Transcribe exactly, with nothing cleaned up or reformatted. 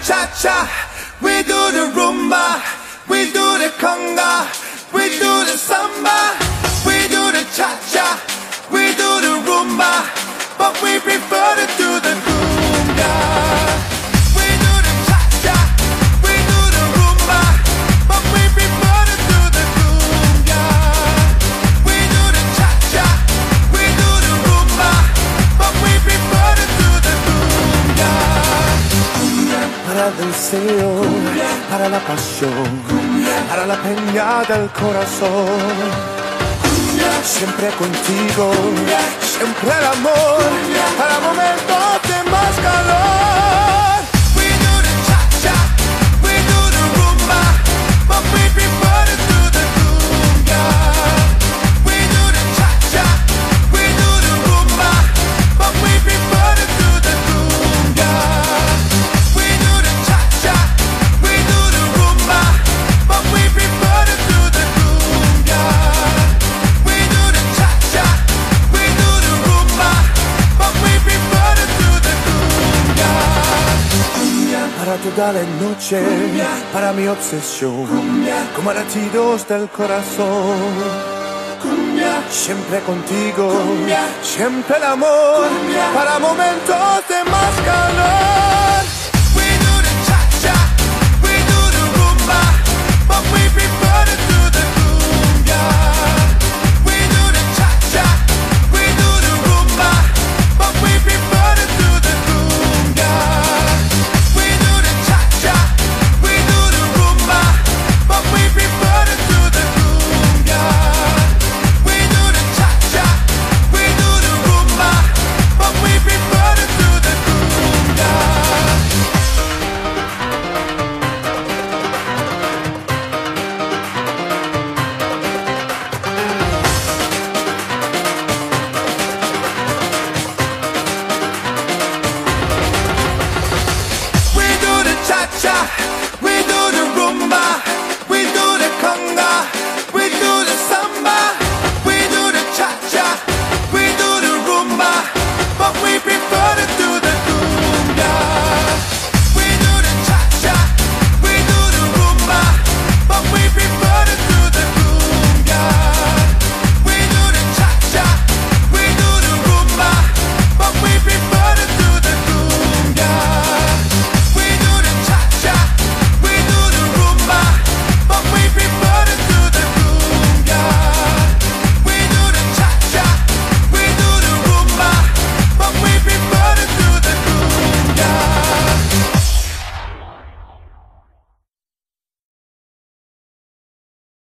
cha-cha, we do the rumba, we do the conga, we do the samba, we do the cha-cha, we do the rumba, but we prefer to do the conga. We do the cha-cha, we do the rumba, but we prefer to do the conga. We do the cha-cha, we do the rumba, but we prefer to do the conga. Para el deseo, para la pasión, para la peña del corazón. Siempre contigo, siempre el amor, para momentos de más calor. We do the cha-cha, we do the rumba, but we prefer to do the conga. We do the cha-cha, we do the rumba, but we prefer to do the conga. We do the cha-cha, we do the rumba, but we prefer to do the conga. We do the cha-cha, we do the rumba, but we prefer to do the conga. Para toda la noche, para mi obsesión, como latidos del corazón. Siempre contigo, siempre el amor, para momentos de más calor. We do the cha-cha, we do the rumba, but we prefer to do the conga. We do the cha-cha, we do the rumba, but we prefer to do the conga. We do the cha-cha, we do the rumba, but we prefer to do the conga. We do the cha-cha, we do the rumba, but we prefer to do the conga. We do the cha-cha,